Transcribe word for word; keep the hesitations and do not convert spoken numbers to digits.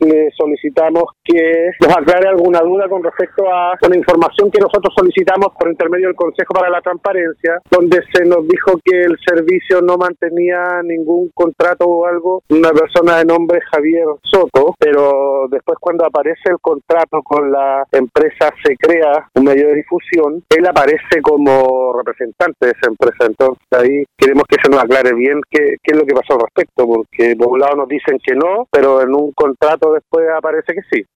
le solicitamos que nos aclare alguna duda con respecto a una información que nosotros solicitamos por intermedio del Consejo para la Transparencia, donde se nos dijo que el servicio no mantenía ningún contrato o algo, una persona de nombre Javier Soto, pero después cuando aparece el contrato con la empresa Se Crea, un medio de difusión, él aparece como representante de esa empresa. Entonces ahí queremos que se nos aclare bien qué, qué es lo que pasó al respecto, porque por un lado nos dicen que no, pero en un contrato después aparece que sí.